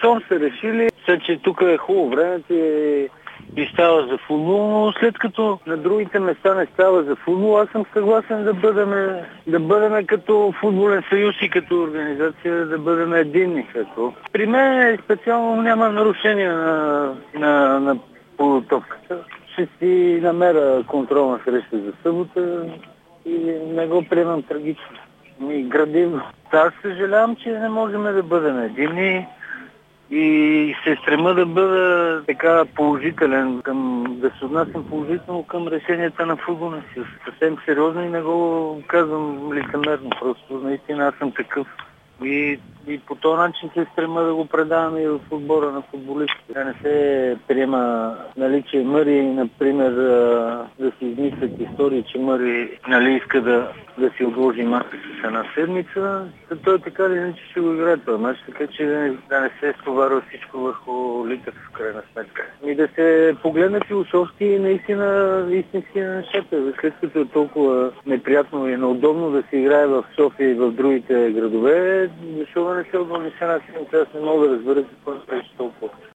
щом са решили, че тук е хубаво времето и става за футбол, но след като на другите места не става за футбол, аз съм съгласен да бъдем като футболен съюз и като организация, да бъдем единни. При мен специално няма нарушение на подготовката. Ще си намеря контролна среща за събота и не го приемам трагично. Градивно. Аз съжалявам, че не можем да бъдем единни и се стрема да бъда така положителен, да се отнасям положително към решенията на футболния съюз. Съвсем сериозно и не го казвам лицемерно, просто наистина аз съм такъв. И по този начин се стрема да го предаваме и в отбора на футболистите. Да не се приема, че Мъри, например, да се измислят истории, че Мъри иска да си отложи мача с една седмица. Той така или иначе ще го играе този мач, така че да не се стоварва всичко върху Литъв в крайна сметка. И да се погледне философски и наистина истински на нещата. След като е толкова неприятно и неудобно да се играе в София и в другите градове, защо да не се отбълни с една седмица, аз не мога да разбера какво е толкова.